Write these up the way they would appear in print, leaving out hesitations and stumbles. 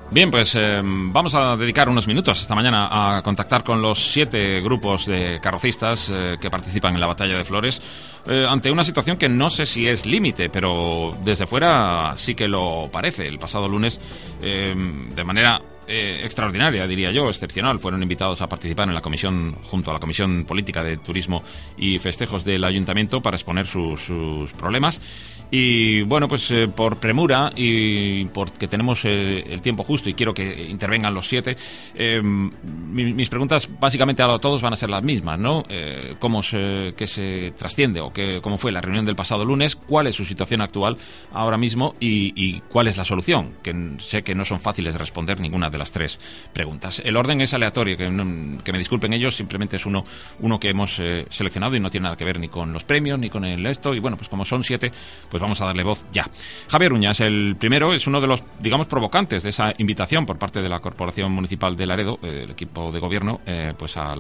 Bien, pues vamos a dedicar unos minutos esta mañana a contactar con los 7 grupos de carrocistas que participan en la Batalla de Flores ante una situación que no sé si es límite, pero desde fuera sí que lo parece. El pasado lunes, de manera extraordinaria, diría yo, excepcional, fueron invitados a participar en la comisión, junto a la Comisión Política de Turismo y Festejos del Ayuntamiento, para exponer sus problemas. Y bueno, pues por premura y porque tenemos el tiempo justo y quiero que intervengan los 7, mis preguntas básicamente a todos van a ser las mismas, ¿no? ¿Qué se trasciende o cómo fue la reunión del pasado lunes? ¿Cuál es su situación actual ahora mismo y cuál es la solución? Que sé que no son fáciles de responder ninguna de las 3 preguntas. El orden es aleatorio, que me disculpen ellos, simplemente es uno que hemos seleccionado y no tiene nada que ver ni con los premios ni con esto, y bueno, pues como son 7, pues vamos a darle voz ya. Javier Uña es el primero, es uno de los, digamos, provocantes de esa invitación por parte de la Corporación Municipal de Laredo, el equipo de gobierno, pues a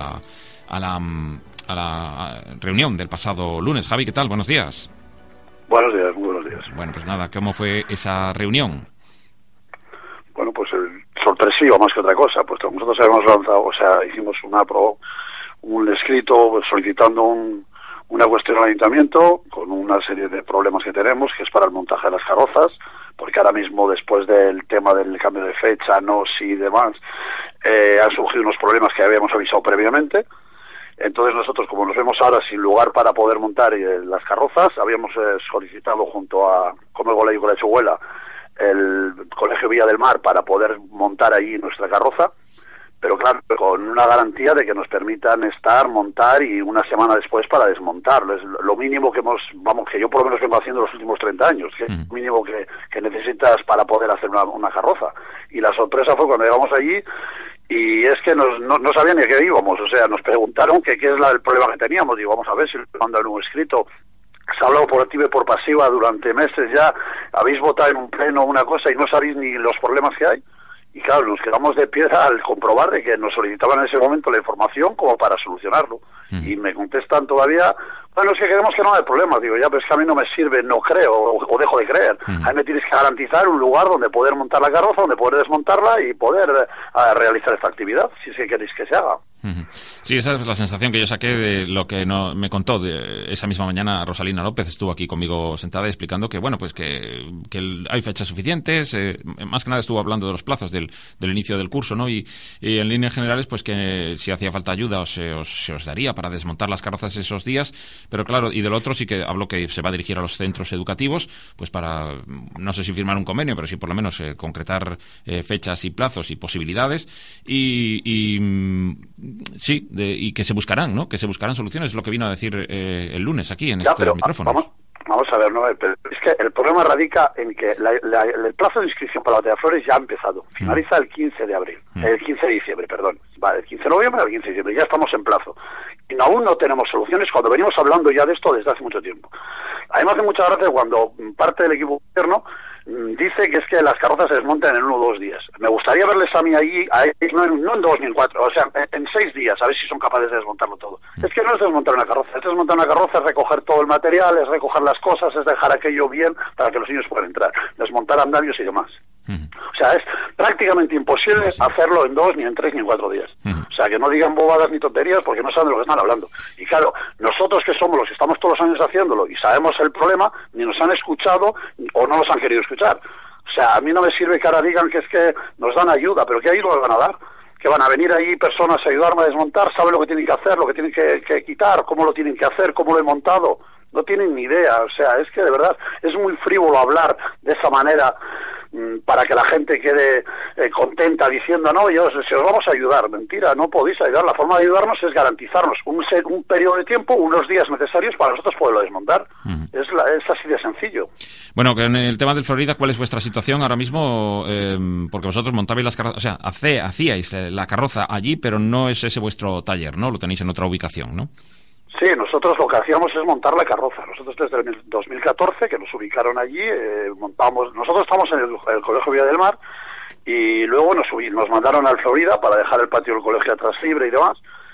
la reunión del pasado lunes. Javi, ¿qué tal? Buenos días. Buenos días, muy buenos días. Bueno, pues nada, ¿cómo fue esa reunión? Bueno, pues sorpresivo más que otra cosa, pues nosotros habíamos lanzado, hicimos un escrito solicitando una cuestión al ayuntamiento con una serie de problemas que tenemos, que es para el montaje de las carrozas, porque ahora mismo, después del tema del cambio de fecha, y demás, han surgido unos problemas que habíamos avisado previamente. Entonces nosotros, como nos vemos ahora sin lugar para poder montar las carrozas, habíamos solicitado junto a Como el Colegio con la Chuguela, el Colegio Villa del Mar, para poder montar allí nuestra carroza, pero claro, con una garantía de que nos permitan montar y una semana después para desmontarlo. Es lo mínimo que que yo por lo menos vengo haciendo los últimos 30 años, que es lo mínimo que necesitas para poder hacer una carroza. Y la sorpresa fue cuando llegamos allí, y es que no sabían ni a qué íbamos. Nos preguntaron qué es el problema que teníamos. Digo, vamos a ver si mandan un escrito. Se ha hablado por activa y por pasiva durante meses ya, habéis votado en un pleno una cosa y no sabéis ni los problemas que hay. Y claro, nos quedamos de piedra al comprobar de que nos solicitaban en ese momento la información como para solucionarlo. Y me contestan todavía, bueno, es que queremos que no haya problemas. Digo, ya, pero es que a mí no me sirve, no creo, o dejo de creer. A mí me tienes que garantizar un lugar donde poder montar la carroza, donde poder desmontarla y poder realizar esta actividad, si es que queréis que se haga. Sí, esa es la sensación que yo saqué de lo que me contó de esa misma mañana Rosalina López. Estuvo aquí conmigo sentada explicando que, bueno, pues que hay fechas suficientes. Más que nada estuvo hablando de los plazos del inicio del curso, ¿no? Y en líneas generales, pues que si hacía falta ayuda se os daría para desmontar las carrozas esos días. Pero claro, y del otro sí que habló que se va a dirigir a los centros educativos, pues para, no sé si firmar un convenio, pero sí por lo menos concretar fechas y plazos y posibilidades. Y que se buscarán, ¿no? Que se buscarán soluciones, es lo que vino a decir el lunes aquí en estos micrófonos. Vamos a ver, pero es que el problema radica en que el plazo de inscripción para la Batalla de Flores ya ha empezado. Finaliza el 15 de abril, el 15 de diciembre, perdón. Vale, el 15 de noviembre al 15 de diciembre, ya estamos en plazo. Y aún no tenemos soluciones cuando venimos hablando ya de esto desde hace mucho tiempo. A mí me hace mucha gracia cuando parte del equipo gobierno dice que es que las carrozas se desmontan en 1 o 2 días. Me gustaría verles a mí allí, no en 2 ni en 4, en 6 días, a ver si son capaces de desmontarlo todo. Es que no es desmontar una carroza, es desmontar una carroza, es recoger todo el material, es recoger las cosas, es dejar aquello bien para que los niños puedan entrar, desmontar andamios y demás. Es prácticamente imposible hacerlo en 2, ni en 3, ni en 4 días. Que no digan bobadas ni tonterías porque no saben de lo que están hablando. Y claro, nosotros que somos los que estamos todos los años haciéndolo y sabemos el problema, ni nos han escuchado o no nos han querido escuchar. A mí no me sirve que ahora digan que es que nos dan ayuda, pero ¿qué ayuda van a dar? Que van a venir ahí personas a ayudarme a desmontar, saben lo que tienen que hacer, lo que tienen que quitar, cómo lo tienen que hacer, cómo lo he montado. No tienen ni idea, es que de verdad es muy frívolo hablar de esa manera para que la gente quede contenta diciendo, no, se os vamos a ayudar. Mentira, no podéis ayudar. La forma de ayudarnos es garantizarnos un periodo de tiempo, unos días necesarios para nosotros poderlo desmontar. Es así de sencillo. Bueno, que en el tema del Florida, ¿cuál es vuestra situación ahora mismo? Porque vosotros montabais las carrozas, hacíais la carroza allí, pero no es ese vuestro taller, ¿no? Lo tenéis en otra ubicación, ¿no? Sí, nosotros lo que hacíamos es montar la carroza. Nosotros desde el 2014, que nos ubicaron allí, montamos. Nosotros estamos en el Colegio Villa del Mar y luego nos mandaron al Florida para dejar el patio del colegio atrás libre y demás.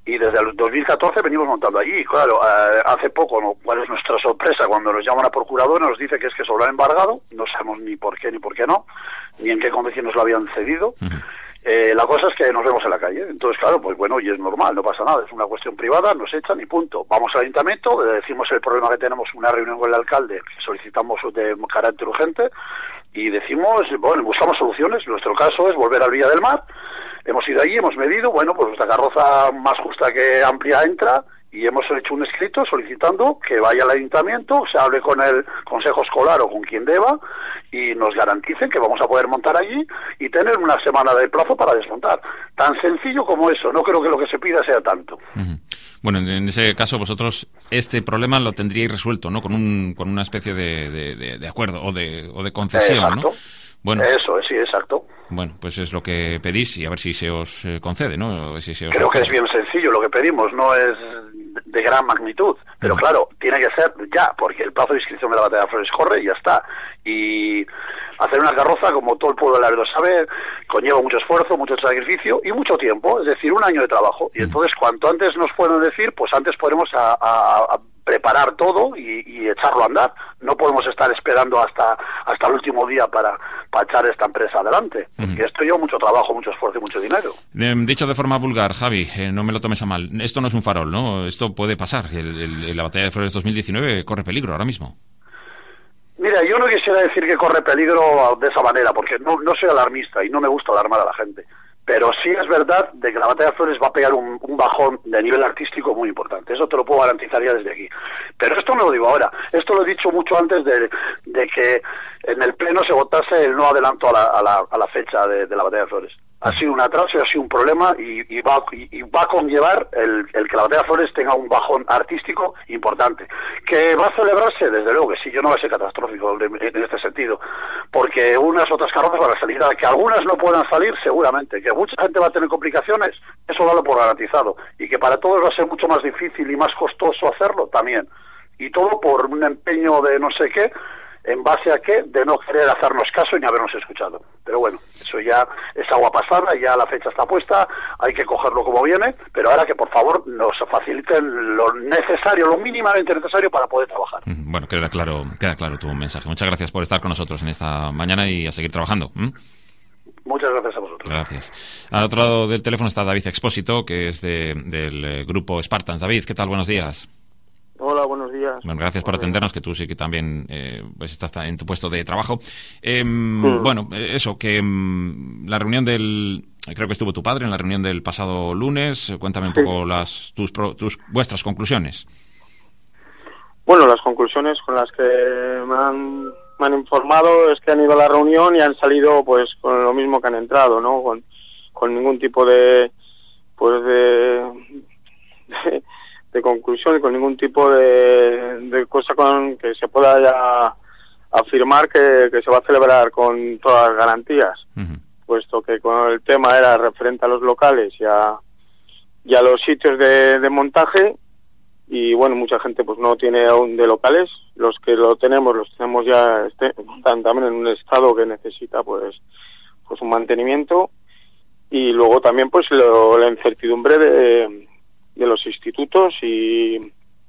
y desde el 2014 venimos montando allí. Claro, hace poco, ¿no? ¿Cuál es nuestra sorpresa? Cuando nos llama la procuradora nos dice que es que se lo han embargado, no sabemos ni por qué no, ni en qué condiciones lo habían cedido. La cosa es que nos vemos en la calle, entonces claro, pues bueno, y es normal, no pasa nada, es una cuestión privada, nos echan y punto. Vamos al ayuntamiento, le decimos el problema que tenemos, una reunión con el alcalde, que solicitamos de carácter urgente, y decimos, bueno, buscamos soluciones. Nuestro caso es volver al Villa del Mar. Hemos ido allí, hemos medido, bueno, pues nuestra carroza más justa que amplia entra, y hemos hecho un escrito solicitando que vaya al ayuntamiento, se hable con el consejo escolar o con quien deba, y nos garanticen que vamos a poder montar allí y tener una semana de plazo para desmontar. Tan sencillo como eso, no creo que lo que se pida sea tanto. Bueno, en ese caso vosotros este problema lo tendríais resuelto, ¿no? Con una especie de acuerdo o de concesión, exacto, ¿no? Bueno, eso, sí, exacto. Bueno, pues es lo que pedís y a ver si se os concede, ¿no? A ver si se os Creo que concede. es bien sencillo lo que pedimos, no es de gran magnitud, pero claro, tiene que ser ya, porque el plazo de inscripción de la Batalla de Flores corre y ya está. Y hacer una carroza, como todo el pueblo de Laredo sabe, conlleva mucho esfuerzo, mucho sacrificio y mucho tiempo, es decir, un año de trabajo. Y entonces, cuanto antes nos puedan decir, pues antes podremos a preparar todo y echarlo a andar. No podemos estar esperando hasta el último día para echar esta empresa adelante. Porque esto lleva mucho trabajo, mucho esfuerzo y mucho dinero. Dicho de forma vulgar, Javi, no me lo tomes a mal. Esto no es un farol, ¿no? Esto puede pasar. La Batalla de Flores 2019 corre peligro ahora mismo. Mira, yo no quisiera decir que corre peligro de esa manera, porque no soy alarmista y no me gusta alarmar a la gente. Pero sí es verdad de que la Batalla de Flores va a pegar un bajón de nivel artístico muy importante. Eso te lo puedo garantizar ya desde aquí. Pero esto no lo digo ahora. Esto lo he dicho mucho antes de que en el Pleno se votase el no adelanto a la fecha de la Batalla de Flores. Ha sido un atraso y ha sido un problema y va a conllevar el que la Batalla de Flores tenga un bajón artístico importante. ¿Que va a celebrarse? Desde luego que sí, yo no va a ser catastrófico en este sentido, porque unas otras carrozas van a salir, que algunas no puedan salir seguramente, que mucha gente va a tener complicaciones, eso dalo por garantizado, y que para todos va a ser mucho más difícil y más costoso hacerlo también, y todo por un empeño de no sé qué, ¿en base a qué? De no querer hacernos caso y ni habernos escuchado. Pero bueno, eso ya es agua pasada, ya la fecha está puesta, hay que cogerlo como viene, pero ahora que por favor nos faciliten lo necesario, lo mínimamente necesario para poder trabajar. Bueno, queda claro tu mensaje. Muchas gracias por estar con nosotros en esta mañana y a seguir trabajando. Muchas gracias a vosotros. Gracias. Al otro lado del teléfono está David Expósito, que es del grupo Spartans. David, ¿qué tal? Buenos días. Hola, buenos días. Bueno, gracias por atendernos, que tú sí que también pues estás en tu puesto de trabajo. Bueno, eso, que la reunión creo que estuvo tu padre en la reunión del pasado lunes. Cuéntame un poco vuestras conclusiones. Bueno, las conclusiones con las que me han informado es que han ido a la reunión y han salido pues con lo mismo que han entrado, ¿no? Con ningún tipo de conclusión y con ningún tipo de cosa con que se pueda ya afirmar que se va a celebrar con todas las garantías, puesto que con el tema era referente a los locales y a los sitios de montaje, y bueno, mucha gente pues no tiene aún de locales. Los que los tenemos ya están también en un estado que necesita pues un mantenimiento, y luego también pues la incertidumbre de los institutos y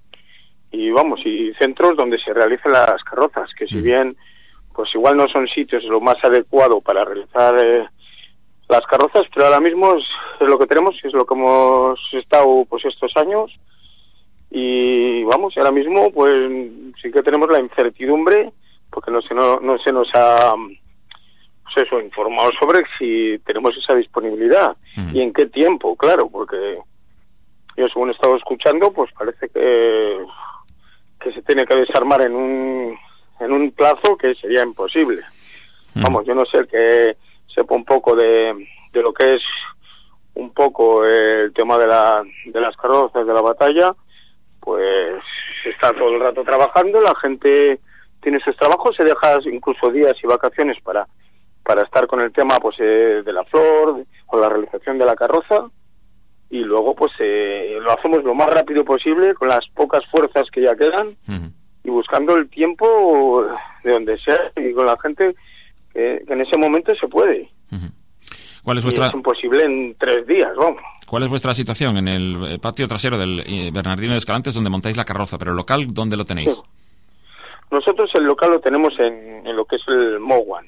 centros donde se realicen las carrozas, que si bien pues igual no son sitios lo más adecuado para realizar las carrozas, pero ahora mismo es lo que tenemos, es lo que hemos estado pues estos años, y ahora mismo pues sí que tenemos la incertidumbre porque no se nos ha pues eso, informado sobre si tenemos esa disponibilidad y en qué tiempo, claro, porque yo según he estado escuchando pues parece que se tiene que desarmar en un plazo que sería imposible. Yo no sé, el que sepa un poco de lo que es un poco el tema de las carrozas de la batalla, pues está todo el rato trabajando, la gente tiene sus trabajos, se deja incluso días y vacaciones para estar con el tema pues de la flor o la realización de la carroza, y luego pues lo hacemos lo más rápido posible con las pocas fuerzas que ya quedan y buscando el tiempo de donde sea y con la gente que en ese momento se puede. ¿Cuál es vuestra... Y es imposible en 3 días, vamos. ¿Cuál es vuestra situación en el patio trasero del Bernardino de Escalantes, donde montáis la carroza? Pero el local, ¿dónde lo tenéis? Sí. Nosotros el local lo tenemos en lo que es el Mowan,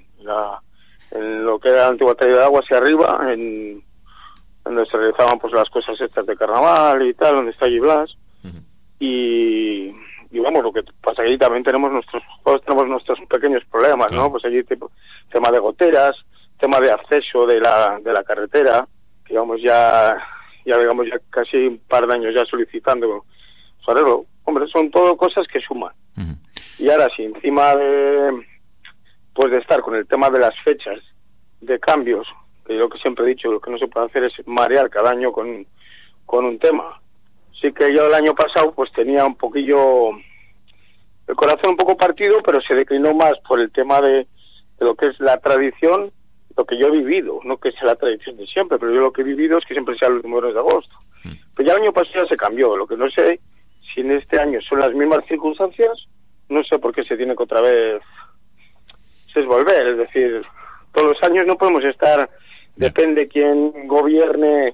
en lo que era la antigua traída de agua hacia arriba, donde se realizaban pues las cosas estas de carnaval y tal, donde está allí Blas. Uh-huh. Y vamos, lo que pasa que allí también tenemos nuestros pequeños problemas, claro, ¿no? Pues allí tema de goteras, tema de acceso de la carretera, que digamos ya casi un par de años ya solicitando su arreglo. Hombre, son todo cosas que suman. Uh-huh. Y ahora, si encima de estar con el tema de las fechas de cambios, que yo lo que siempre he dicho, lo que no se puede hacer es marear cada año con un tema. Sí que yo el año pasado pues tenía un poquillo el corazón un poco partido, pero se declinó más por el tema de lo que es la tradición, lo que yo he vivido, no que sea la tradición de siempre, pero yo lo que he vivido es que siempre sea el último mes de agosto. Pero ya el año pasado ya se cambió, lo que no sé si en este año son las mismas circunstancias, no sé por qué se tiene que otra vez volver, es decir, todos los años no podemos estar, depende quién gobierne,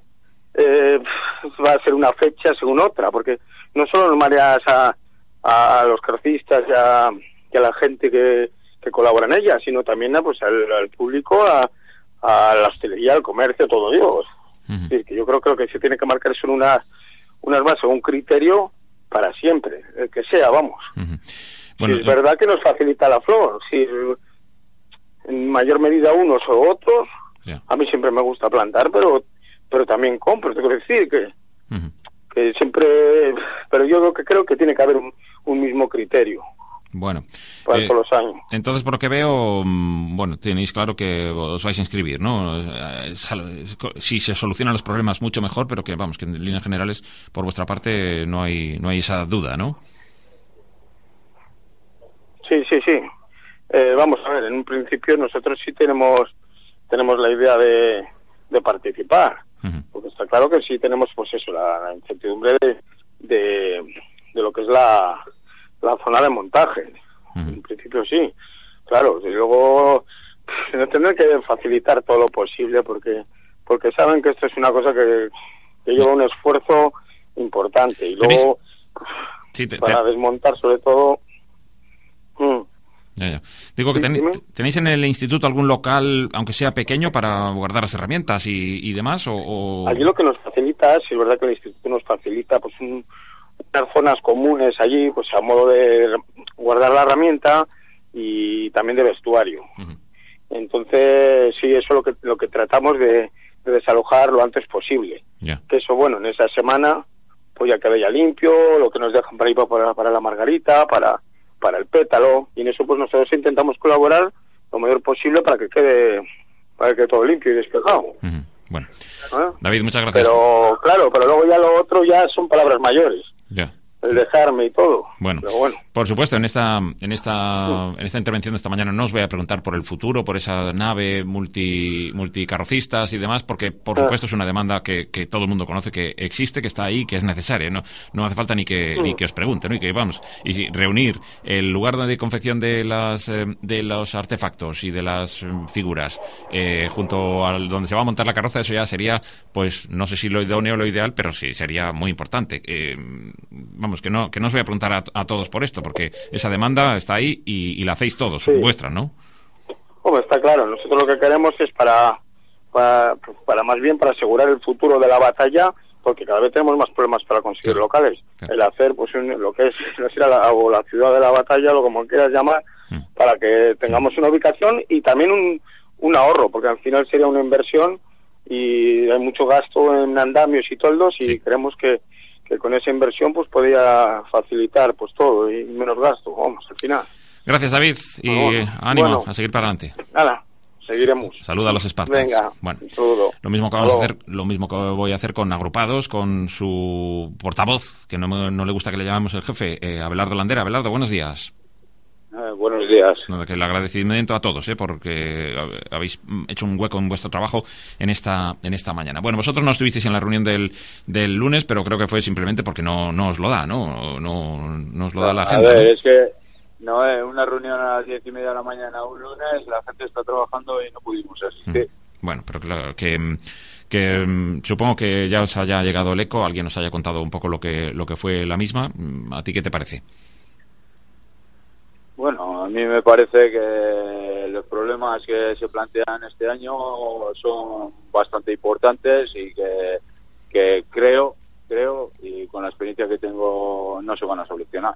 va a ser una fecha según otra, porque no solo nos mareas a los carrocistas y a la gente que colabora en ella, sino también pues al público, a la hostelería, al comercio, todo Dios. Uh-huh. Es decir, que yo creo que lo que se tiene que marcar son unas bases, un criterio para siempre, el que sea, vamos. Uh-huh. Bueno, sí, es verdad que nos facilita la flor, si en mayor medida unos o otros, a mí siempre me gusta plantar, pero también compro, te quiero decir que, uh-huh, que siempre, pero yo creo que tiene que haber un mismo criterio. Bueno, para todos los años. Entonces, por lo que veo, bueno, tenéis claro que os vais a inscribir, ¿no? Si se solucionan los problemas, mucho mejor, pero que, vamos, que en líneas generales, por vuestra parte, no hay esa duda, ¿no? Sí. Vamos a ver, en un principio nosotros sí tenemos la idea de participar, uh-huh, porque está claro que sí tenemos, pues eso, la incertidumbre de lo que es la zona de montaje. Uh-huh. En principio sí, claro, y luego tendrán que facilitar todo lo posible porque saben que esto es una cosa que lleva un esfuerzo importante, y luego para desmontar sobre todo. Ya. Digo que ¿tenéis en el instituto algún local, aunque sea pequeño, para guardar las herramientas y demás? O... Allí lo que nos facilita, sí es verdad que el instituto nos facilita pues unas zonas comunes allí, pues a modo de guardar la herramienta y también de vestuario. Uh-huh. Entonces, sí, eso es lo que tratamos de desalojar lo antes posible. Yeah. Que eso, bueno, en esa semana pues ya quede ya limpio, lo que nos dejan para ir para la margarita, para el pétalo, y en eso pues nosotros intentamos colaborar lo mayor posible para que quede todo limpio y despejado. Uh-huh. Bueno, David, muchas gracias. Pero claro, luego ya lo otro ya son palabras mayores. Ya. El dejarme y todo. Bueno, por supuesto, en esta intervención de esta mañana no os voy a preguntar por el futuro, por esa nave multicarrocistas y demás, porque por supuesto es una demanda que todo el mundo conoce, que existe, que está ahí, que es necesaria. No hace falta ni que os pregunte, ¿no? Y que vamos, y reunir el lugar de confección de los artefactos y de las figuras junto al donde se va a montar la carroza, eso ya sería, pues no sé si lo idóneo o lo ideal, pero sí sería muy importante. Vamos, que no os voy a preguntar a todos por esto, porque esa demanda está ahí y la hacéis todos, sí, vuestra, ¿no? Bueno, está claro, nosotros lo que queremos es para más bien para asegurar el futuro de la batalla, porque cada vez tenemos más problemas para conseguir locales. Claro. El hacer pues lo que es la ciudad de la batalla, lo como quieras llamar, para que tengamos una ubicación y también un ahorro, porque al final sería una inversión y hay mucho gasto en andamios y toldos, y creemos que con esa inversión pues podía facilitar pues todo y menos gasto, vamos, al final. Gracias, David, y ánimo a seguir para adelante. Nada, seguiremos. Saluda a los Spartans. Venga, bueno, un saludo. Lo mismo que vamos a hacer, lo mismo que voy a hacer con Agrupados, con su portavoz, que no le gusta que le llamemos el jefe, Abelardo Landera. Abelardo, buenos días. Buenos días. Que el agradecimiento a todos, porque habéis hecho un hueco en vuestro trabajo en esta mañana. Bueno, vosotros no estuvisteis en la reunión del lunes, pero creo que fue simplemente porque no os lo da, ¿no? No os lo da la gente. A ver, ¿no? Es que una reunión a las 10:30 de la mañana un lunes, la gente está trabajando y no pudimos asistir. Bueno, pero claro, que supongo que ya os haya llegado el eco, alguien os haya contado un poco lo que fue la misma. ¿A ti qué te parece? Bueno, a mí me parece que los problemas que se plantean este año son bastante importantes y que creo, y con la experiencia que tengo, no se van a solucionar.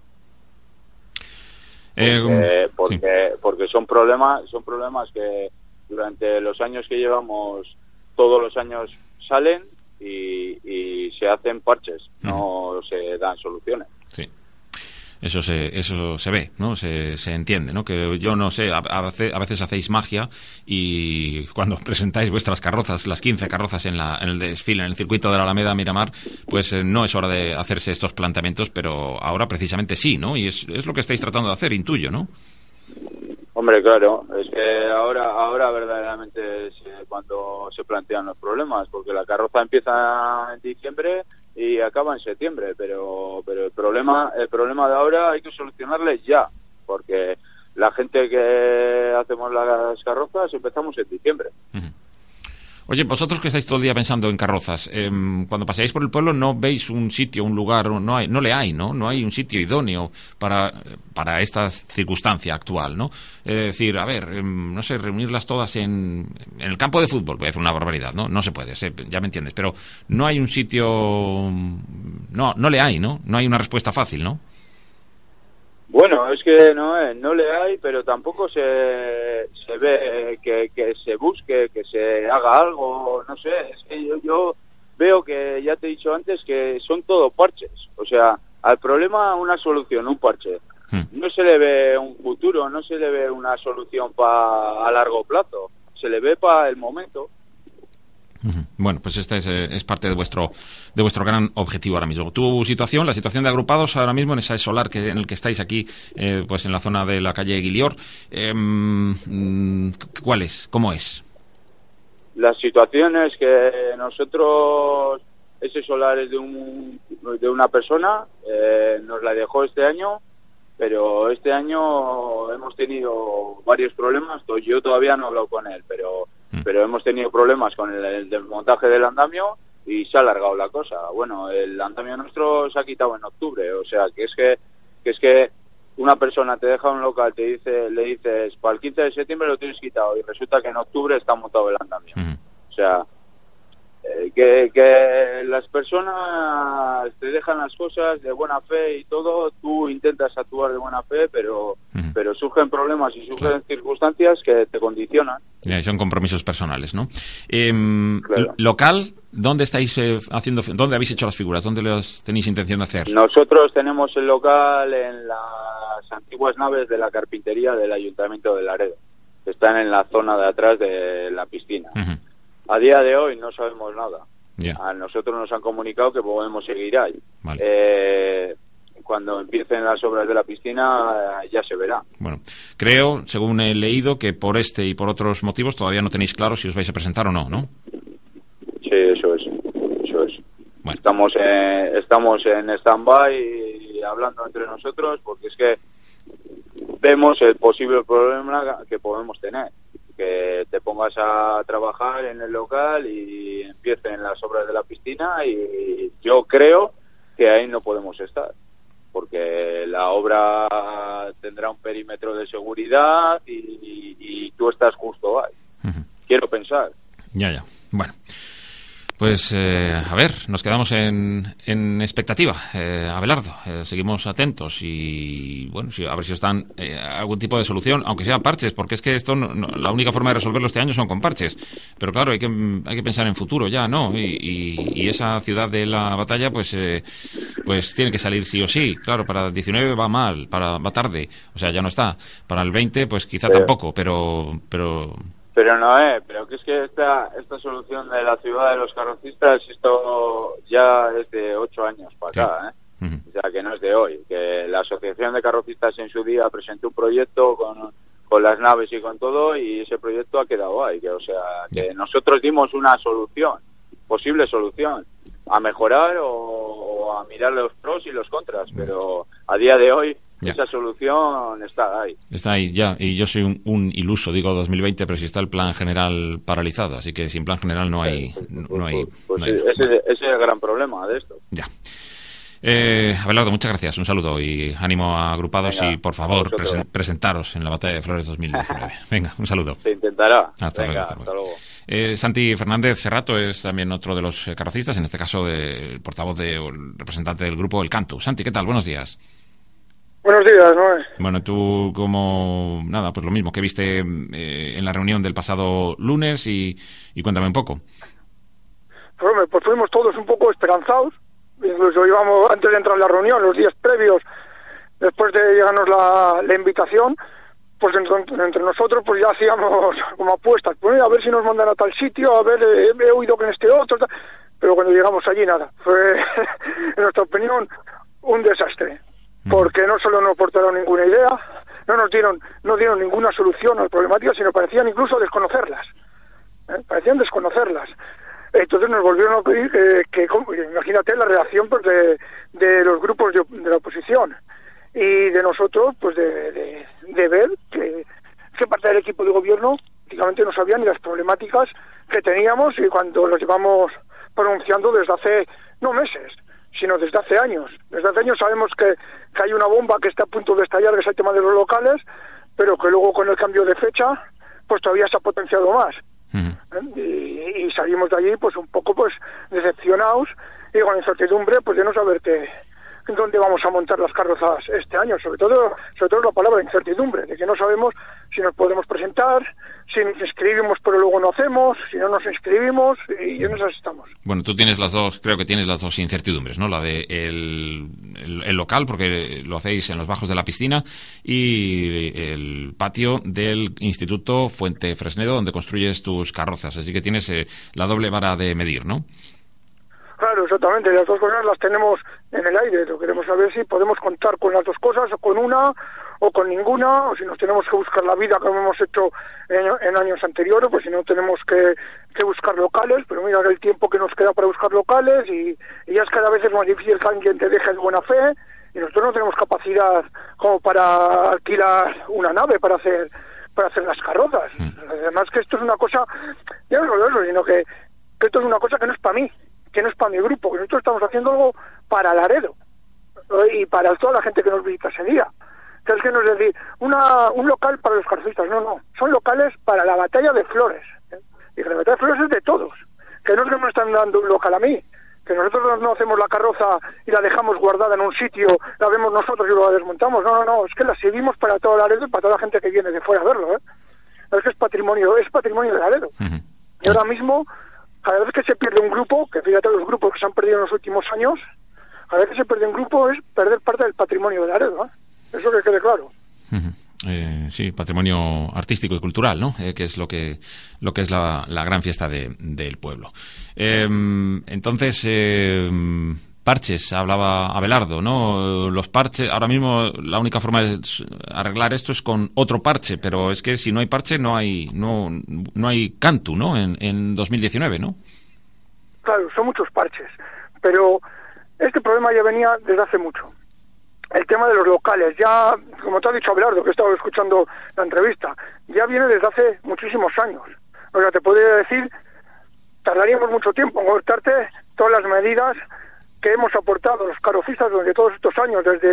Porque son problemas que durante los años que llevamos, todos los años salen y se hacen parches, no se dan soluciones. Sí. Eso se ve, ¿no? Se entiende, ¿no? Que yo no sé, a veces hacéis magia y cuando presentáis vuestras carrozas, las 15 carrozas en el desfile, en el circuito de la Alameda Miramar, pues no es hora de hacerse estos planteamientos, pero ahora precisamente sí, ¿no? Y es lo que estáis tratando de hacer, intuyo, ¿no? Hombre, claro, es que ahora verdaderamente es cuando se plantean los problemas, porque la carroza empieza en diciembre y acaba en septiembre, pero el problema de ahora hay que solucionarle ya, porque la gente que hacemos las carrozas empezamos en diciembre. Uh-huh. Oye, vosotros que estáis todo el día pensando en carrozas, cuando paseáis por el pueblo no veis un sitio, un lugar, no hay un sitio idóneo para esta circunstancia actual, ¿no? Es decir, a ver, no sé, reunirlas todas en el campo de fútbol, voy a hacer una barbaridad, ¿no? No se puede, ya me entiendes, pero no hay un sitio, no le hay, ¿no? No hay una respuesta fácil, ¿no? Bueno, es que no le hay, pero tampoco se ve que se busque, que se haga algo, no sé, es que yo veo que, ya te he dicho antes, que son todo parches, o sea, al problema una solución, un parche. No se le ve un futuro, no se le ve una solución a largo plazo, se le ve para el momento. Bueno, pues esta es parte de vuestro gran objetivo ahora mismo. Tu situación, la situación de agrupados ahora mismo en esa solar en el que estáis aquí, pues en la zona de la calle Guilior, ¿cuál es? ¿Cómo es? La situación es que nosotros, ese solar es de una persona, nos la dejó este año, pero este año hemos tenido varios problemas. Yo todavía no he hablado con él, pero hemos tenido problemas con el desmontaje del andamio y se ha alargado la cosa. Bueno, el andamio nuestro se ha quitado en octubre, o sea, que es que una persona te deja un local, le dices, para el 15 de septiembre lo tienes quitado, y resulta que en octubre está montado el andamio. O sea, que las personas te dejan las cosas de buena fe y todo, tú intentas actuar de buena fe, pero surgen problemas y surgen circunstancias que te condicionan. Son compromisos personales, ¿no? Claro. Local, ¿dónde estáis dónde habéis hecho las figuras? ¿Dónde las tenéis intención de hacer? Nosotros tenemos el local en las antiguas naves de la carpintería del Ayuntamiento de Laredo, que están en la zona de atrás de la piscina. A día de hoy no sabemos nada. A nosotros nos han comunicado que podemos seguir ahí. Vale. Cuando empiecen las obras de la piscina ya se verá. Bueno, creo, según he leído, que por este y por otros motivos todavía no tenéis claro si os vais a presentar o no, ¿no? Sí, eso es. Bueno. Estamos en stand-by y hablando entre nosotros, porque es que vemos el posible problema que podemos tener. Que te pongas a trabajar en el local y empiecen las obras de la piscina, y yo creo que ahí no podemos estar, porque la obra tendrá un perímetro de seguridad y tú estás justo ahí. Quiero pensar. Ya. Bueno. Pues, a ver, nos quedamos en expectativa, Abelardo. Seguimos atentos y, bueno, a ver si os dan algún tipo de solución, aunque sea parches, porque es que esto la única forma de resolverlo este año son con parches. Pero claro, hay que pensar en futuro ya, ¿no? Y esa ciudad de la batalla, pues tiene que salir sí o sí. Claro, para el 19 va mal, va tarde, o sea, ya no está. Para el 20, pues quizá tampoco, pero pero que es que esta solución de la ciudad de los carrocistas, esto ya es de 8 años para acá, O sea, que no es de hoy, que la Asociación de Carrocistas en su día presentó un proyecto con las naves y con todo, y ese proyecto ha quedado ahí, o sea, que nosotros dimos una posible solución, a mejorar o a mirar los pros y los contras, pero a día de hoy Ya. Esa solución está ahí. Está ahí, ya. Y yo soy un iluso, digo 2020, pero si está el plan general paralizado, así que sin plan general no hay... Ese es el gran problema de esto. Ya. Abelardo, muchas gracias, un saludo y ánimo a agrupados. Venga, y por favor presentaros en la Batalla de Flores 2019. Venga, un saludo. Se intentará. Hasta luego. Santi Fernández Serrato es también otro de los carrocistas, en este caso el portavoz el representante del grupo El Cantu. Santi, ¿qué tal? Buenos días. Buenos días, Noé. Bueno, tú pues lo mismo que viste en la reunión del pasado lunes y cuéntame un poco. Pues fuimos todos un poco esperanzados. Incluso íbamos, antes de entrar a la reunión, los días previos, después de llegarnos la invitación, pues entre nosotros pues ya hacíamos como apuestas, pues a ver si nos mandan a tal sitio, a ver, he oído que en este otro, pero cuando llegamos allí nada, fue en nuestra opinión un desastre, porque no solo no aportaron ninguna idea, no dieron ninguna solución a las problemáticas, sino parecían incluso desconocerlas, parecían desconocerlas. Entonces nos volvieron a pedir que imagínate la reacción pues de los grupos de la oposición y de nosotros, pues de ver que parte del equipo de gobierno prácticamente no sabía ni las problemáticas que teníamos, y cuando los llevamos pronunciando desde hace no meses, sino desde hace años. Desde hace años sabemos que hay una bomba que está a punto de estallar, que es el tema de los locales, pero que luego con el cambio de fecha pues todavía se ha potenciado más. Y salimos de allí pues un poco pues decepcionados y con incertidumbre pues de no saber dónde vamos a montar las carrozas este año, sobre todo la palabra incertidumbre, de que no sabemos si nos podemos presentar, si nos inscribimos pero luego no hacemos, si no nos inscribimos, y en esas estamos. Bueno, tú tienes creo que tienes las dos incertidumbres, ¿no? La de el local, porque lo hacéis en los bajos de la piscina, y el patio del Instituto Fuente Fresnedo, donde construyes tus carrozas, así que tienes la doble vara de medir, ¿no? Claro, exactamente, las dos cosas las tenemos en el aire. Lo queremos saber si podemos contar con las dos cosas, o con una, o con ninguna, o si nos tenemos que buscar la vida como hemos hecho en años anteriores, pues si no tenemos que buscar locales, pero mira el tiempo que nos queda para buscar locales, y ya es cada vez es más difícil que alguien te deje de buena fe, y nosotros no tenemos capacidad como para alquilar una nave para hacer las carrozas. Además que esto es una cosa, ya no solo eso, sino que esto es una cosa que no es para mí, que no es para mi grupo, que nosotros estamos haciendo algo para Laredo y para toda la gente que nos visita ese día. Entonces, que no es decir, un local para los carrocistas, no, son locales para la Batalla de Flores, y que la Batalla de Flores es de todos, que no es que me están dando un local a mí, que nosotros no hacemos la carroza y la dejamos guardada en un sitio, la vemos nosotros y la desmontamos, no, es que la seguimos para todo Laredo y para toda la gente que viene de fuera a verlo, es que es patrimonio de Laredo. Y ahora mismo, cada vez que se pierde un grupo, que fíjate los grupos que se han perdido en los últimos años, cada vez que se pierde un grupo es perder parte del patrimonio de Laredo, eso que quede claro. Sí, patrimonio artístico y cultural, ¿no? Que es lo que es la gran fiesta del pueblo. Entonces, parches, hablaba Abelardo, ¿no? Los parches, ahora mismo la única forma de arreglar esto es con otro parche, pero es que si no hay parche no hay Cantu, ¿no? En 2019, ¿no? Claro, son muchos parches, pero este problema ya venía desde hace mucho. El tema de los locales, ya, como te ha dicho Abelardo, que he estado escuchando la entrevista, ya viene desde hace muchísimos años. O sea, te podría decir, tardaríamos mucho tiempo en contarte todas las medidas que hemos aportado los carrocistas durante todos estos años, desde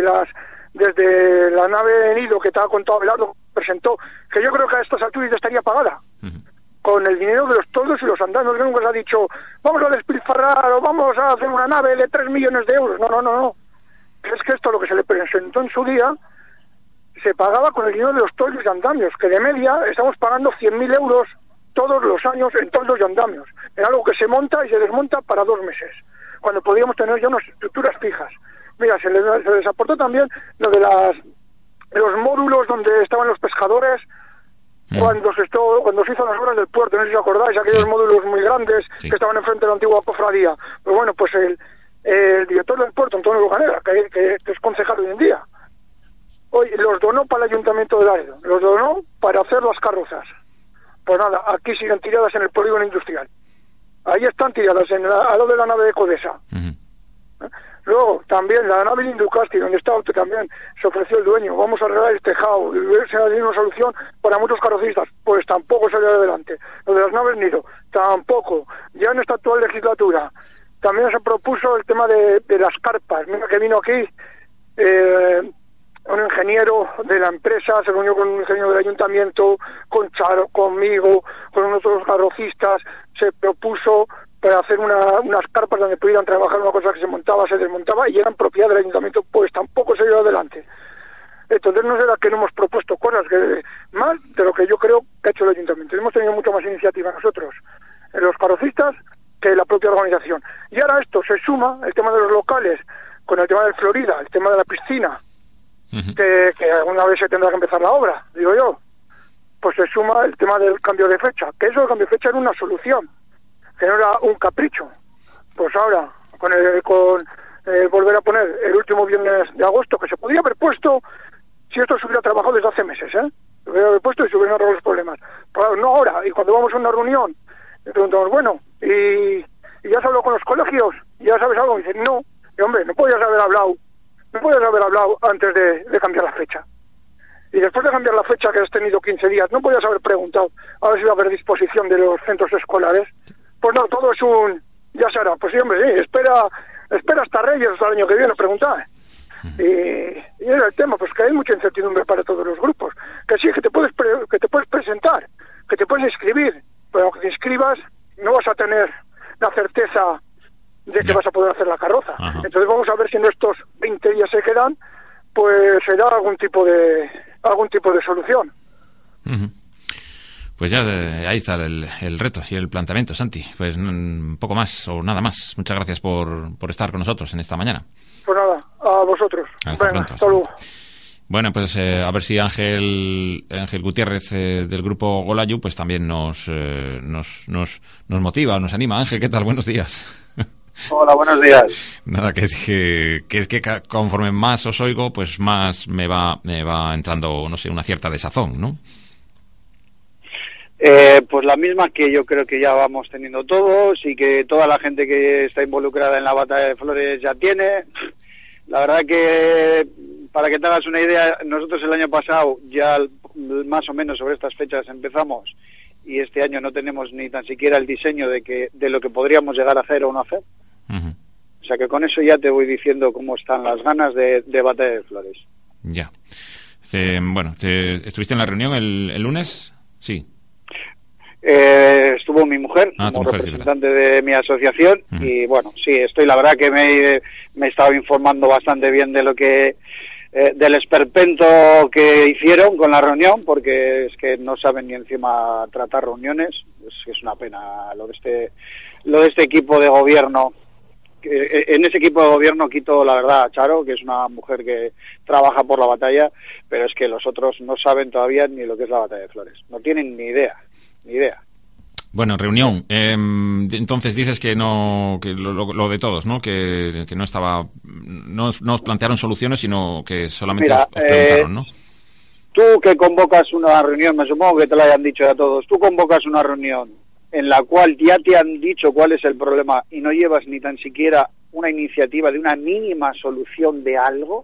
la nave Nido que te ha contado Abelardo, presentó, que yo creo que a estas alturas ya estaría pagada, con el dinero de los toldos y los andamios, que nunca se ha dicho, vamos a despilfarrar o vamos a hacer una nave de 3 millones de euros, no. Es que esto, lo que se le presentó en su día, se pagaba con el dinero de los toldos y andamios, que de media estamos pagando 100.000 euros todos los años en toldos y andamios, en algo que se monta y se desmonta para 2 meses, cuando podíamos tener ya unas estructuras fijas. Mira, se les aportó también lo de los módulos donde estaban los pescadores, cuando se hizo las obras del puerto, no sé si os acordáis, aquellos módulos muy grandes que estaban enfrente de la antigua cofradía. Pues bueno, pues el director del puerto, Antonio Bocanera, que es concejal hoy en día, hoy los donó para el Ayuntamiento de Laredo, los donó para hacer las carrozas. Pues nada, aquí siguen tiradas en el polígono industrial. Ahí están tiradas, al lado de la nave de Codesa. Luego, también la nave de Inducasti, donde está Auto, también se ofreció el dueño, vamos a arreglar el tejado, y ver si hay una solución para muchos carrocistas, pues tampoco salió adelante. Lo de las naves Nido, tampoco. Ya en esta actual legislatura, también se propuso el tema de las carpas. Mira que vino aquí un ingeniero de la empresa, se reunió con un ingeniero del ayuntamiento, con Charo, conmigo, con otros carrocistas, se propuso para hacer unas carpas donde pudieran trabajar una cosa que se montaba, se desmontaba y eran propiedad del ayuntamiento, pues tampoco se llevó adelante. Entonces no será que no hemos propuesto cosas que más de lo que yo creo que ha hecho el ayuntamiento. Hemos tenido mucha más iniciativa nosotros, los carrocistas, que la propia organización. Y ahora esto se suma, el tema de los locales, con el tema del Florida, el tema de la piscina, que alguna vez se tendrá que empezar la obra, digo yo. Pues se suma el tema del cambio de fecha, que eso del cambio de fecha era una solución, que no era un capricho. Pues ahora, con volver a poner el último viernes de agosto, que se podía haber puesto si esto se hubiera trabajado desde hace meses, se hubiera haber puesto y se hubieran arreglado los problemas. Pero no ahora, y cuando vamos a una reunión, le preguntamos, bueno, y ya se habló con los colegios, ya sabes algo, y dicen, no, y hombre, no podías haber hablado antes de cambiar la fecha. Y después de cambiar la fecha, que has tenido 15 días, no podías haber preguntado a ver si va a haber disposición de los centros escolares. Pues no, todo es ya se hará. Pues sí, hombre, sí, espera hasta Reyes, hasta el año que viene, preguntar. Y era el tema, pues que hay mucha incertidumbre para todos los grupos. Que sí, que te puedes presentar, que te puedes inscribir, pero aunque te inscribas, no vas a tener la certeza de que vas a poder hacer la carroza. Ajá. Entonces vamos a ver si en estos 20 días se quedan, pues se da algún tipo de solución. Uh-huh. Pues ya ahí está el reto y el planteamiento, Santi. Pues un poco más o nada más. Muchas gracias por estar con nosotros en esta mañana. Pues nada, a vosotros. Hasta pronto. Hasta luego. Bueno, pues a ver si Ángel Gutiérrez del grupo Golayu pues también nos motiva, nos anima. Ángel, ¿qué tal? Buenos días. Hola, buenos días. Nada, que es que conforme más os oigo, pues más me va entrando, no sé, una cierta desazón, ¿no? Pues la misma que yo creo que ya vamos teniendo todos y que toda la gente que está involucrada en la batalla de Flores ya tiene. La verdad que, para que te hagas una idea, nosotros el año pasado ya más o menos sobre estas fechas empezamos y este año no tenemos ni tan siquiera el diseño de lo que podríamos llegar a hacer o no hacer. Uh-huh. O sea que con eso ya te voy diciendo cómo están las ganas de batalla de Flores. Ya. Bueno, ¿estuviste en la reunión el lunes? Sí. Estuvo mi mujer como representante de mi asociación. Uh-huh. Y bueno, sí, la verdad que me he estado informando bastante bien de lo que del esperpento que hicieron con la reunión, porque es que no saben ni encima tratar reuniones. Es una pena lo de este equipo de gobierno. En ese equipo de gobierno quito la verdad a Charo, que es una mujer que trabaja por la batalla, pero es que los otros no saben todavía ni lo que es la batalla de Flores, no tienen ni idea. Bueno, reunión. Entonces dices que no, que lo de todos, ¿no? Que no estaba, no os plantearon soluciones, sino que solamente os preguntaron, ¿no? Tú que convocas una reunión, me supongo que te lo hayan dicho a todos. Tú convocas una reunión en la cual ya te han dicho cuál es el problema y no llevas ni tan siquiera una iniciativa de una mínima solución de algo.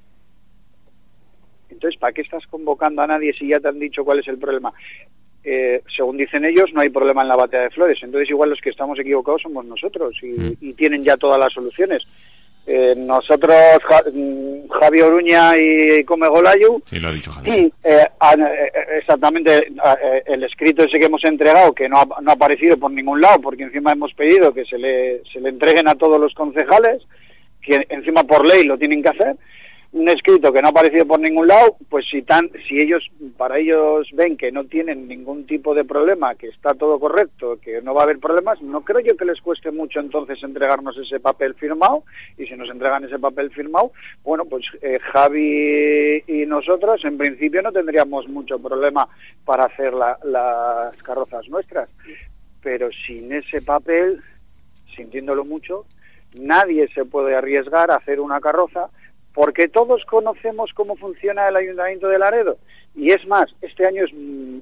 Entonces, ¿para qué estás convocando a nadie si ya te han dicho cuál es el problema? Según dicen ellos, no hay problema en la batalla de Flores. Entonces, igual los que estamos equivocados somos nosotros y tienen ya todas las soluciones. Nosotros, Javi Oruña y Come Golayu, sí, lo ha dicho Javi. Exactamente, el escrito ese que hemos entregado, que no ha aparecido por ningún lado, porque encima hemos pedido que se le entreguen a todos los concejales, que encima por ley lo tienen que hacer. Un escrito que no ha aparecido por ningún lado, pues si para ellos ven que no tienen ningún tipo de problema, que está todo correcto, que no va a haber problemas, no creo yo que les cueste mucho entonces entregarnos ese papel firmado, y si nos entregan ese papel firmado, bueno, pues Javi y nosotros en principio no tendríamos mucho problema para hacer las carrozas nuestras, pero sin ese papel, sintiéndolo mucho, nadie se puede arriesgar a hacer una carroza, porque todos conocemos cómo funciona el Ayuntamiento de Laredo, y es más, este año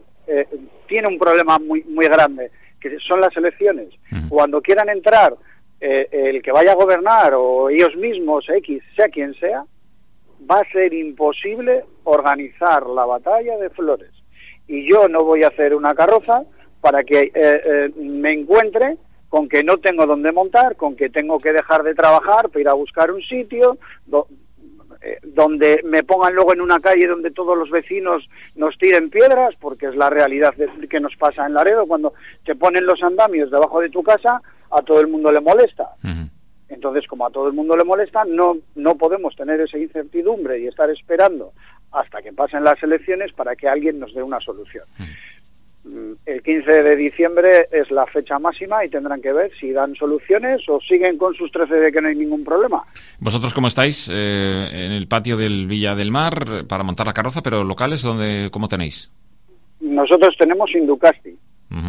tiene un problema muy muy grande, que son las elecciones. Uh-huh. Cuando quieran entrar el que vaya a gobernar o ellos mismos, X, sea quien sea, va a ser imposible organizar la batalla de Flores. Y yo no voy a hacer una carroza para que me encuentre con que no tengo dónde montar, con que tengo que dejar de trabajar para ir a buscar un sitio donde me pongan luego en una calle donde todos los vecinos nos tiren piedras, porque es la realidad que nos pasa en Laredo. Cuando te ponen los andamios debajo de tu casa, a todo el mundo le molesta. Entonces, como a todo el mundo le molesta, no podemos tener esa incertidumbre y estar esperando hasta que pasen las elecciones para que alguien nos dé una solución. El 15 de diciembre es la fecha máxima y tendrán que ver si dan soluciones o siguen con sus 13 de que no hay ningún problema. ¿Vosotros cómo estáis? En el patio del Villa del Mar para montar la carroza, pero locales, ¿cómo tenéis? Nosotros tenemos Inducasti.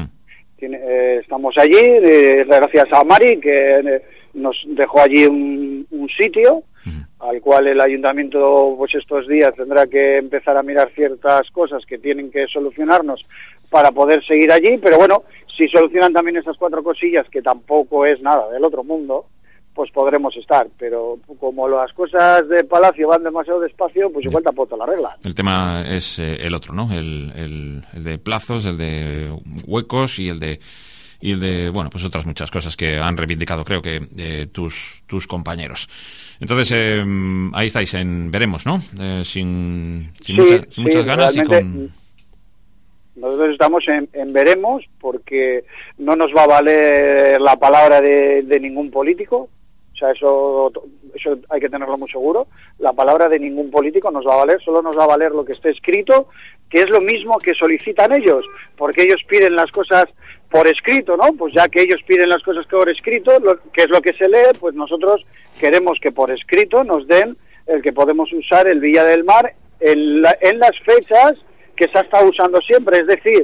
Estamos allí, gracias a Mari, que nos dejó allí un sitio al cual el ayuntamiento pues estos días tendrá que empezar a mirar ciertas cosas que tienen que solucionarnos para poder seguir allí, pero bueno, si solucionan también esas 4 cosillas, que tampoco es nada del otro mundo, pues podremos estar, pero como las cosas de Palacio van demasiado despacio, pues igual tampoco la regla. El tema es el otro, ¿no? El de plazos, el de huecos y el de bueno, pues otras muchas cosas que han reivindicado, creo que tus compañeros. Entonces, ahí estáis, veremos, ¿no? Sin muchas ganas y con... Nosotros estamos en veremos, porque no nos va a valer la palabra de ningún político. O sea, eso hay que tenerlo muy seguro. La palabra de ningún político nos va a valer, solo nos va a valer lo que esté escrito, que es lo mismo que solicitan ellos, porque ellos piden las cosas por escrito, ¿no? Pues ya que ellos piden las cosas por escrito, que es lo que se lee, pues nosotros queremos que por escrito nos den el que podemos usar el Villa del Mar en las fechas que se ha estado usando siempre, es decir,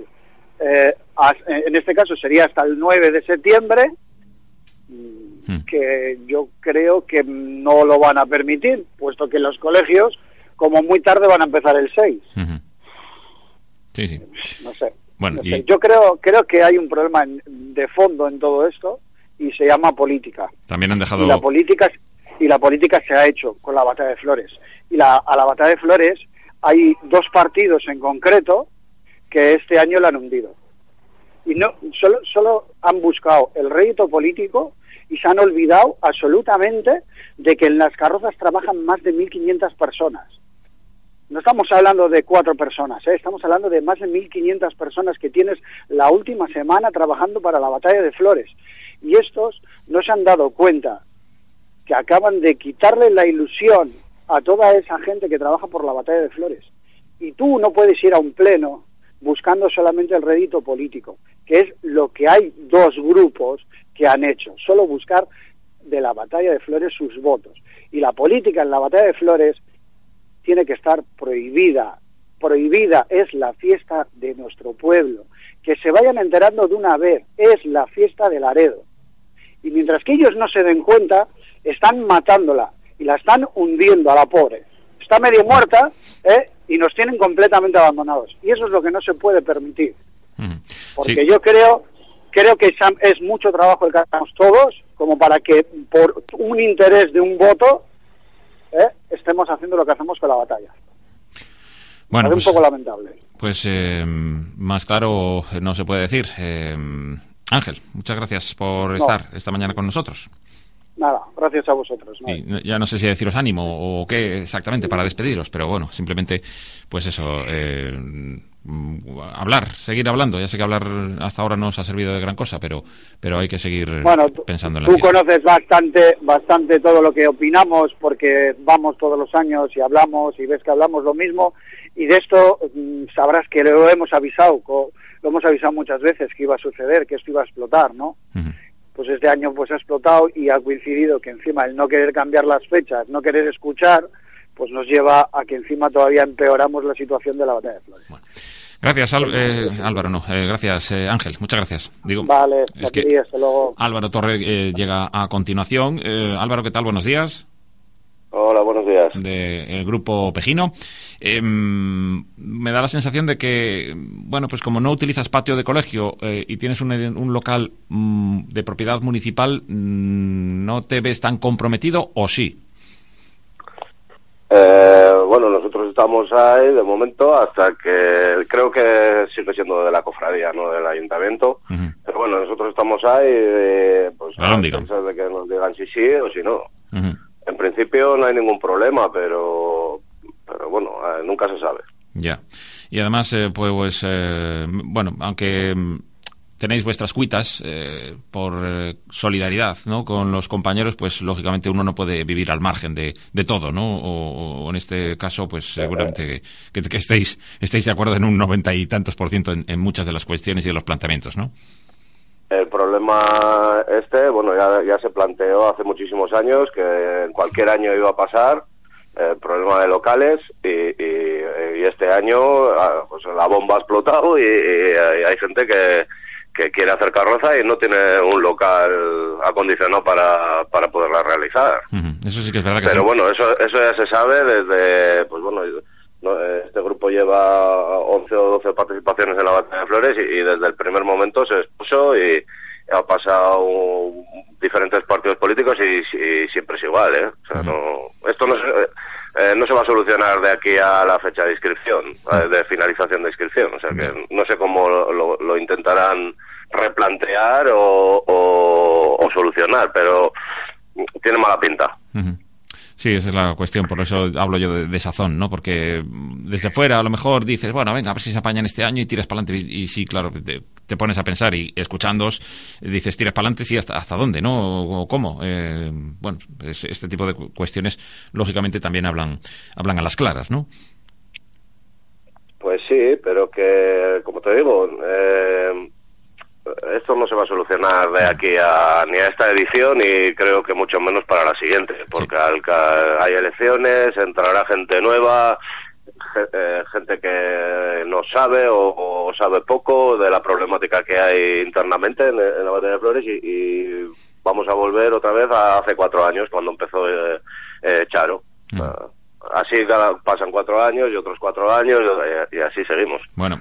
en este caso sería hasta el 9 de septiembre, que yo creo que no lo van a permitir, puesto que los colegios, como muy tarde, van a empezar el 6. Sí. No sé. Bueno, no sé. Yo creo que hay un problema de fondo en todo esto y se llama política. También han dejado... Y la política se ha hecho con la batalla de Flores. Y a la batalla de Flores hay 2 partidos en concreto que este año la han hundido. Y no solo han buscado el rédito político y se han olvidado absolutamente de que en las carrozas trabajan más de 1.500 personas. No estamos hablando de 4 personas, estamos hablando de más de 1.500 personas que tienes la última semana trabajando para la batalla de Flores. Y estos no se han dado cuenta que acaban de quitarle la ilusión a toda esa gente que trabaja por la batalla de Flores. Y tú no puedes ir a un pleno buscando solamente el rédito político, que es lo que hay 2 grupos que han hecho, solo buscar de la batalla de Flores sus votos. Y la política en la batalla de Flores tiene que estar prohibida. Prohibida, es la fiesta de nuestro pueblo. Que se vayan enterando de una vez, es la fiesta de Laredo. Y mientras que ellos no se den cuenta, están matándola y la están hundiendo a la pobre. Está medio muerta, y nos tienen completamente abandonados. Y eso es lo que no se puede permitir. Porque yo creo que es mucho trabajo el que hagamos todos, como para que por un interés de un voto estemos haciendo lo que hacemos con la batalla. Bueno, es un poco lamentable. Pues más claro no se puede decir. Ángel, muchas gracias por estar esta mañana con nosotros. Nada, gracias a vosotros. ¿no? Sí, ya no sé si deciros ánimo o qué exactamente para despediros, pero bueno, simplemente, pues eso, seguir hablando. Ya sé que hablar hasta ahora no os ha servido de gran cosa, pero hay que seguir pensando en la fiesta. Tú conoces bastante todo lo que opinamos, porque vamos todos los años y hablamos y ves que hablamos lo mismo, y de esto sabrás que lo hemos avisado muchas veces que iba a suceder, que esto iba a explotar, ¿no? Pues este año pues ha explotado y ha coincidido que encima el no querer cambiar las fechas, no querer escuchar, pues nos lleva a que encima todavía empeoramos la situación de la batalla de Flores. Bueno. Gracias, Álvaro. Gracias, Ángel. Muchas gracias. Vale, hasta luego. Álvaro Torre llega a continuación. Álvaro, ¿qué tal? Buenos días. Hola, buenos días. Del grupo Pejino. Me da la sensación de que, bueno, pues como no utilizas patio de colegio y tienes un local de propiedad municipal, ¿no te ves tan comprometido o sí? Bueno, nosotros estamos ahí de momento hasta que creo que sigue siendo de la cofradía, no del ayuntamiento. Uh-huh. Pero bueno, nosotros estamos ahí pues a pensar de que nos digan si sí o si no. Uh-huh. En principio no hay ningún problema, pero bueno, nunca se sabe. Ya. Y además, bueno, aunque tenéis vuestras cuitas por solidaridad, ¿no?, con los compañeros, pues lógicamente uno no puede vivir al margen de todo, ¿no? O en este caso, pues seguramente que estéis de acuerdo en un 90 y tantos % en muchas de las cuestiones y de los planteamientos, ¿no? El problema bueno, ya se planteó hace muchísimos años que en cualquier año iba a pasar el problema de locales y este año pues la bomba ha explotado y hay gente que quiere hacer carroza y no tiene un local acondicionado para poderla realizar. Uh-huh. Eso sí que es verdad que Pero sí. bueno, eso ya se sabe desde, pues bueno, este grupo lleva 11 o 12 participaciones en la Batalla de Flores y desde el primer momento se expuso y ha pasado diferentes partidos políticos y siempre es igual, ¿eh? O sea, esto no se va a solucionar de aquí a la fecha de inscripción, de finalización de inscripción. O sea que no sé cómo lo intentarán replantear o solucionar, pero tiene mala pinta. Uh-huh. Sí, esa es la cuestión, por eso hablo yo de sazón, ¿no? Porque desde fuera a lo mejor dices, bueno, venga, a ver si se apañan este año y tiras para adelante. Y sí, claro, te pones a pensar y escuchándoos dices, tiras para adelante, sí, ¿hasta dónde, no? ¿O cómo? Bueno, este tipo de cuestiones, lógicamente, también hablan a las claras, ¿no? Pues sí, pero que, como te digo, esto no se va a solucionar de aquí ni a esta edición y creo que mucho menos para la siguiente, porque hay elecciones, entrará gente nueva, gente que no sabe o sabe poco de la problemática que hay internamente en la Batalla de Flores y vamos a volver otra vez a hace 4 años cuando empezó Charo. Así pasan 4 años y otros 4 años y así seguimos. Bueno,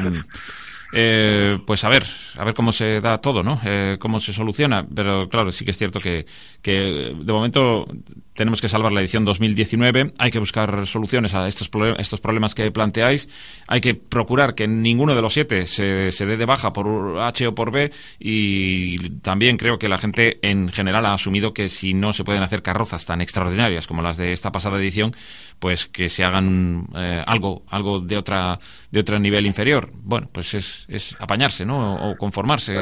pues a ver cómo se da todo, ¿no? Cómo se soluciona, pero claro, sí que es cierto que de momento tenemos que salvar la edición 2019, hay que buscar soluciones a estos problemas que planteáis, hay que procurar que ninguno de los 7 se dé de baja por H o por B, y también creo que la gente en general ha asumido que si no se pueden hacer carrozas tan extraordinarias como las de esta pasada edición, pues que se hagan algo de otro nivel inferior. Bueno, pues es apañarse, ¿no? O conformarse.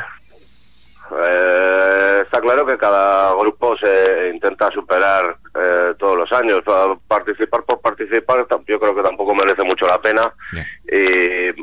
Está claro que cada grupo se intenta superar todos los años. Participar por participar, yo creo que tampoco merece mucho la pena. Yeah. Y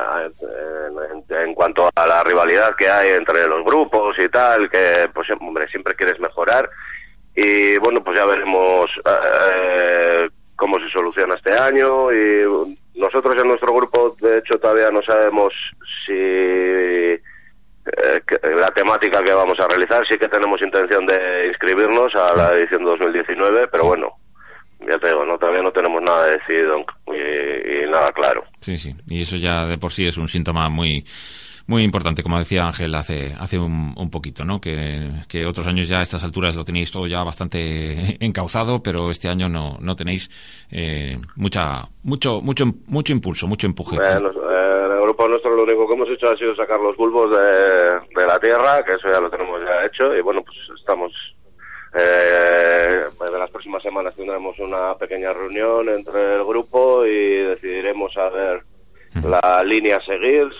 en cuanto a la rivalidad que hay entre los grupos y tal, que pues hombre, siempre quieres mejorar. Y bueno, pues ya veremos cómo se soluciona este año. Y nosotros en nuestro grupo, de hecho, todavía no sabemos si la temática que vamos a realizar. Sí que tenemos intención de inscribirnos a la edición 2019, pero bueno, ya te digo, todavía no tenemos nada decidido y nada claro. Sí, y eso ya de por sí es un síntoma muy importante, como decía Ángel hace un poquito, ¿no? Que otros años ya a estas alturas lo tenéis todo ya bastante encauzado, pero este año no tenéis mucho impulso, mucho empuje. El grupo nuestro lo único que hemos hecho ha sido sacar los bulbos de la tierra, que eso ya lo tenemos ya hecho, y bueno, pues estamos en las próximas semanas tendremos una pequeña reunión entre el grupo y decidiremos a ver la línea a seguir.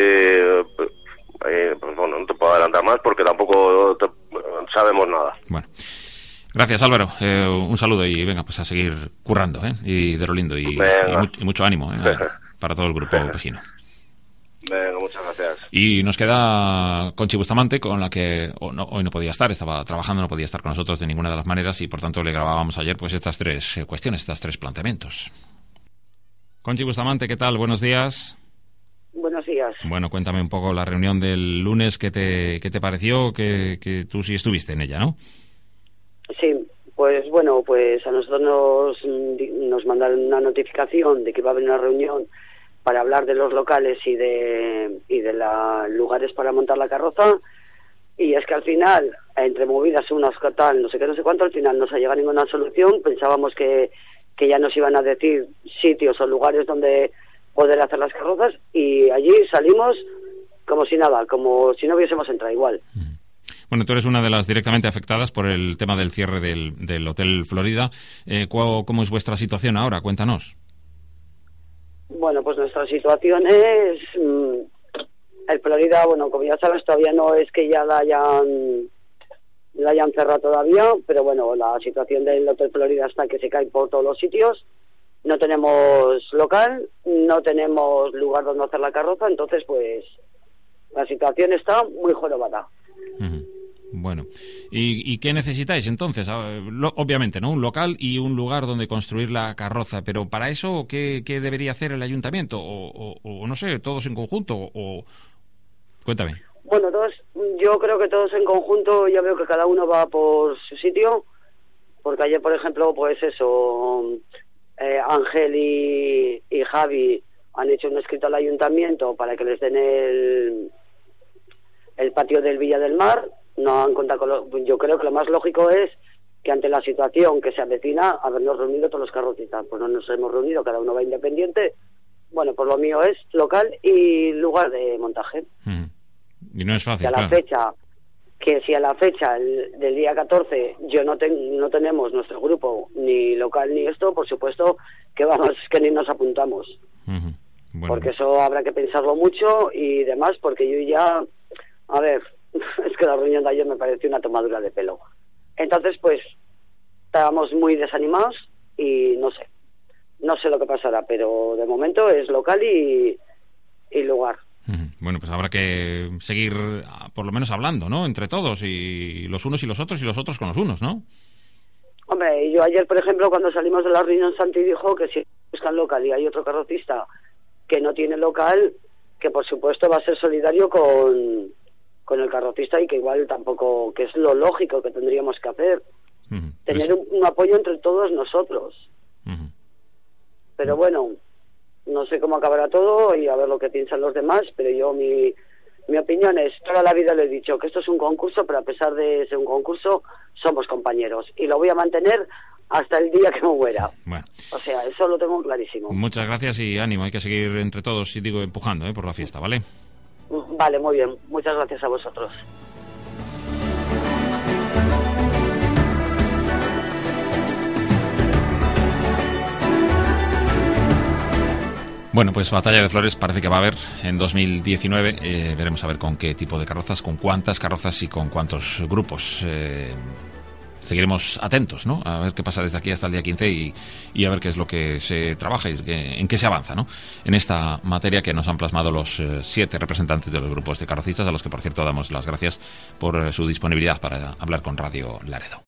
Pues bueno, no te puedo adelantar más porque tampoco sabemos nada. Bueno, gracias Álvaro, un saludo y venga, pues a seguir currando, y de lo lindo y mucho ánimo para todo el grupo Pejino. Venga, muchas gracias. Y nos queda Conchi Bustamante, con la que hoy no podía estar, estaba trabajando, no podía estar con nosotros de ninguna de las maneras y por tanto le grabábamos ayer pues estas 3 cuestiones, estos 3 planteamientos. Conchi Bustamante, ¿qué tal? Buenos días. Buenos días. Bueno, cuéntame un poco la reunión del lunes, ¿qué te pareció? Que tú sí estuviste en ella, ¿no? Sí, pues bueno. bueno, pues a nosotros nos mandaron una notificación de que iba a haber una reunión para hablar de los locales y de los lugares para montar la carroza, y es que al final, entre movidas unas tal, no sé qué, no sé cuánto, al final no se ha llegado a ninguna solución. Pensábamos que ya nos iban a decir sitios o lugares donde poder hacer las carrozas, y allí salimos como si nada, como si no hubiésemos entrado igual. Bueno, tú eres una de las directamente afectadas por el tema del cierre del Hotel Florida. ¿Cómo es vuestra situación ahora? Cuéntanos. Bueno, pues nuestra situación es... el Florida, bueno, como ya sabes, todavía no es que ya la hayan cerrado todavía, pero bueno, la situación del Hotel Florida está que se cae por todos los sitios. No tenemos local, no tenemos lugar donde hacer la carroza, entonces pues la situación está muy jorobada. Bueno, ¿y qué necesitáis entonces? Obviamente, ¿no? Un local y un lugar donde construir la carroza, pero para eso, ¿qué debería hacer el ayuntamiento? O no sé, todos en conjunto, o... Cuéntame. Bueno, yo creo que todos en conjunto, ya veo que cada uno va por su sitio, porque ayer, por ejemplo, pues eso, Ángel y Javi han hecho un escrito al ayuntamiento para que les den el patio del Villa del Mar. No han contado yo creo que lo más lógico es que ante la situación que se avecina, habernos reunido todos los carrocistas. Pues no nos hemos reunido, cada uno va independiente. Bueno, pues lo mío es local y lugar de montaje. Y no es fácil, Si a la fecha del día 14 no tenemos nuestro grupo ni local ni esto, por supuesto que que ni nos apuntamos. Bueno. Porque eso habrá que pensarlo mucho y demás, porque yo ya, a ver, es que la reunión de ayer me pareció una tomadura de pelo. Entonces, pues, estábamos muy desanimados y no sé lo que pasará, pero de momento es local y lugar. Bueno, pues habrá que seguir por lo menos hablando, ¿no? Entre todos, y los unos y los otros con los unos, ¿no? Hombre, yo ayer, por ejemplo, cuando salimos de la reunión, Santi dijo que si buscan local y hay otro carrocista que no tiene local, que por supuesto va a ser solidario con el carrocista y que igual tampoco, que es lo lógico que tendríamos que hacer. Tener un apoyo entre todos nosotros. Pero bueno, no sé cómo acabará todo y a ver lo que piensan los demás, pero yo mi opinión es, toda la vida le he dicho que esto es un concurso, pero a pesar de ser un concurso, somos compañeros y lo voy a mantener hasta el día que me muera. Bueno. O sea, eso lo tengo clarísimo. Muchas gracias y ánimo, hay que seguir entre todos, y digo, empujando por la fiesta, ¿vale? Vale, muy bien. Muchas gracias a vosotros. Bueno, pues Batalla de Flores parece que va a haber en 2019. Veremos a ver con qué tipo de carrozas, con cuántas carrozas y con cuántos grupos. Seguiremos atentos, ¿no? A ver qué pasa desde aquí hasta el día 15 y a ver qué es lo que se trabaja y en qué se avanza, ¿no? En esta materia que nos han plasmado los 7 representantes de los grupos de carrocistas, a los que, por cierto, damos las gracias por su disponibilidad para hablar con Radio Laredo.